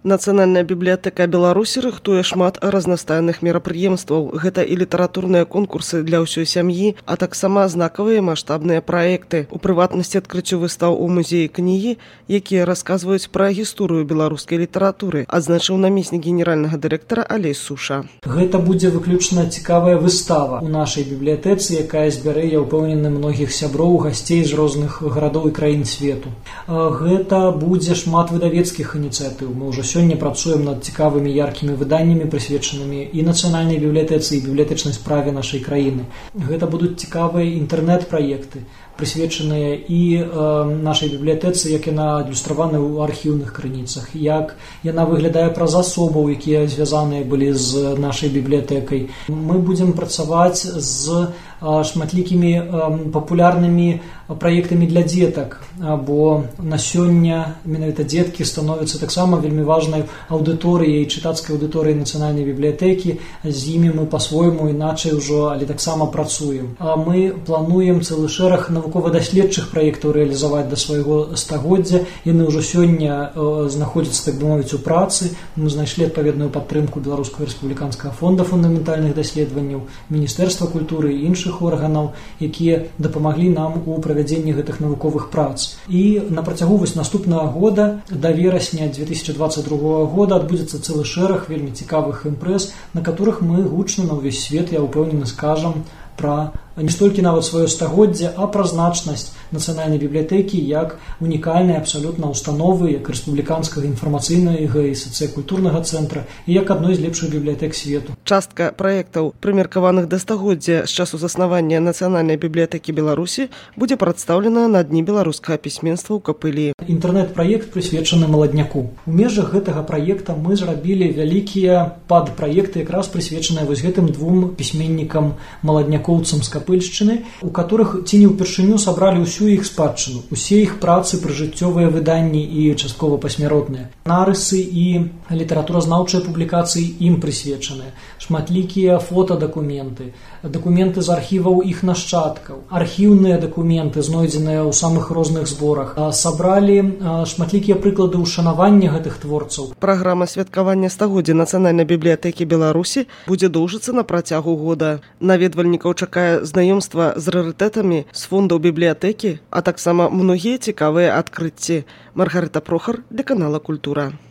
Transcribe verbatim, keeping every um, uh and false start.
Нацыянальная бібліятэка Беларусі рыхтуе шмат разнастайных мерапрыемстваў. Гэта і літаратурныя конкурсы для ўсёй сям'і, а таксама знакавыя маштабныя праекты. У прыватнасці адкрыццю выстаў у музеі кнігі, якія расказваюць пра гісторыю беларускай літаратуры, адзначыў намеснік генеральнага дырэктара Алей Суша. Гэта будзе выключна цікавая выстава у нашай бібліятэцы, якая збярэ, я ўпэўнены, многіх сяброў, гасцей з розных гарадоў і краін свету. Гэта будзе шмат выдавецкіх ініцыятыў. Мы ўжо сёння працуем над цікавымі яркімі выданнямі, прысвечанымі і нацыянальнай бібліятэцы, і бібліятэчнай справе нашай краіны. Гэта будуць цікавыя інтэрнэт-праекты, прысвечаныя і э, нашай бібліятэцы, як яна адлюстравана ў архіўных крыніцах, як яна выглядае праз асобаў, якія звязаныя былі з нашай бібліятэкай. Мы будзем працаваць з шматлікімі папулярнымі праектамі для дзетак, бо на сёння менавіта дзеткі становяцца таксама вельмі важнай аўдыторыяй, чытацкай аўдыторыяй нацыянальнай бібліятэкі. З імі мы па-свойму іначай ужо, але таксама працуем. Мы плануем цэлы шэраг навукова-даследчых праектаў рэалізаваць да свайго стагоддзя. Яны ўжо сёння знаходзяцца, так бы мовіць, у працы. Мы знайшлі адпаведную падтрымку Беларускага рэспубліканскага фонда фундаментальных даследаванняў, Міністэрства культуры і іншых органаў, якія дапамаглі нам у правядзенні гэтых навуковых прац. І на працягу вось наступнага года, да верасня две тысячи двадцать другого года, адбудзецца цэлы шэраг вельмі цікавых імпрэз, на которых мы гучна на ўвесь свет, я ўпэўнены, скажам пра не столькі нават сваё стагоддзе, а пра значнасць нацыянальнай бібліятэкі як унікальнай абсалютна установы, як рэспубліканскага інфармацыйнага і сацыякультурнага цэнтра і як адной з лепшых бібліятэк свету. Частка праектаў, прымеркаваных да стагоддзя з часу заснавання Нацыянальнай бібліятэкі Беларусі, будзе прадстаўлена на дні беларускага пісьменства ў Капылі. Інтэрнэт-праект прысвечаны маладняку. У межах гэтага праекта мы зрабілі вялікія падпраекты, якраз прысвечаныя вось гэтым двум пісьменнікам маладнякоўцам з Капыльшчыны, у которых ці не ўпершыню сабралі ўсю іх спадчыну, усе іх працы, прыжыццёвыя выданні і часткова пасмяротныя. Нарысы і літаратуразнаўчыя публікацыі ім прысвечаныя, шматлікія фотадакументы, дакументы з архіваў іх нашчадкаў, архіўныя дакументы, знойдзеныя ў самых розных зборах. Сабралі шматлікія прыклады ўшанавання гэтых творцаў. Праграма святкавання стагоддзя Нацыянальнай бібліятэкі Беларусі будзе доўжыцца на працягу года. Наведвальнікаў чакае знаёмства з рарытэтамі з фондаў бібліятэкі, а таксама многія цікавыя адкрыцці. Маргарыта Прохар для канала Культура.